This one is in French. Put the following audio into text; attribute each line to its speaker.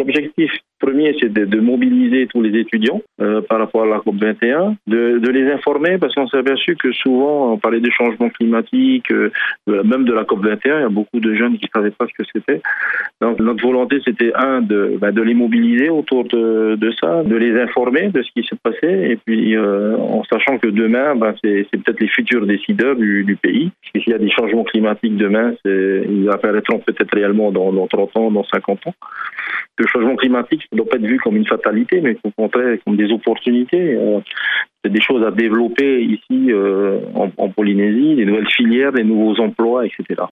Speaker 1: l'objectif premier, c'est de mobiliser tous les étudiants par rapport à la COP21, de les informer, parce qu'on s'est aperçu que souvent, on parlait des changements climatiques, même de la COP21, il y a beaucoup de jeunes qui ne savaient pas ce que c'était. Donc notre volonté, c'était de les mobiliser autour de ça, de les informer de ce qui s'est passé, et puis en sachant que demain, c'est peut-être les futurs décideurs du pays. S'il y a des changements climatiques demain, ils apparaîtront peut-être réellement dans 30 ans, dans 50 ans. Le changement climatique ne doit pas être vu comme une fatalité, mais au contraire comme des opportunités. C'est des choses à développer ici en Polynésie, des nouvelles filières, des nouveaux emplois, etc.